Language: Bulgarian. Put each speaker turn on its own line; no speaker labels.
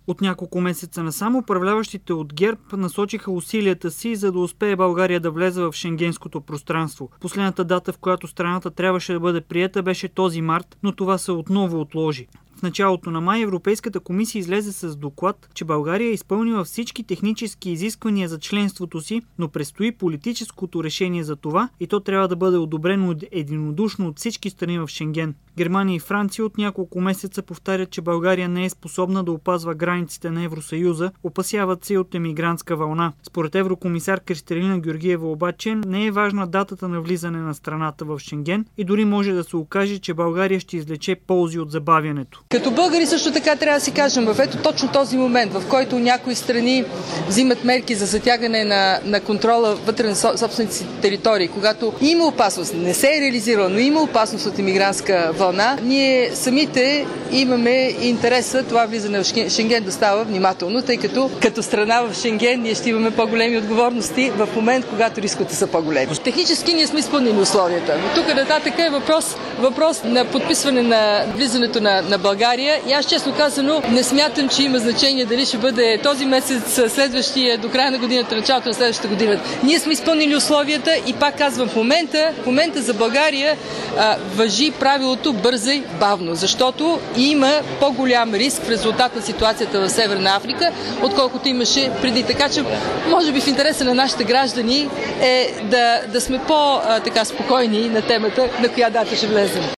От няколко месеца насам управляващите от ГЕРБ насочиха усилията си, за да успее България да влезе в шенгенското пространство. Последната дата, в която страната трябваше да бъде приета, беше този март, но това се отново отложи. В началото на май Европейската комисия излезе с доклад, че България е изпълнила всички технически изисквания за членството си, но предстои политическото решение за това и то трябва да бъде одобрено единодушно от всички страни в Шенген. Германия и Франция от няколко месеца повтарят, че България не е способна да опазва границите на Евросъюза, опасяват се от емигрантска вълна. Според еврокомисар Кристалина Георгиева обаче не е важна датата на влизане на страната в Шенген и дори може да се окаже, че България ще извлече ползи от забавянето.
Като българи също така трябва да си кажем, в ето точно този момент, в който някои страни взимат мерки за затягане на контрола вътре на собствените си територии, когато има опасност, не се е реализирала, но има опасност от емигрантска вълна, ние самите имаме интереса това влизане в Шенген да става внимателно, тъй като страна в Шенген ние ще имаме по-големи отговорности в момент, когато рисковете са по-големи. Технически ние сме изпълнили условията. Тук нататък е въпрос на подписване на влизането на България. И аз честно казано не смятам, че има значение дали ще бъде този месец, следващия, до края на годината, началото на следващата година. Ние сме изпълнили условията и пак казвам, в момента за България важи правилото бързай, бавно, защото има по-голям риск в резултат на ситуацията в Северна Африка, отколкото имаше преди. Така че, може би в интереса на нашите граждани е да сме по-спокойни на темата, на коя дата ще влезем.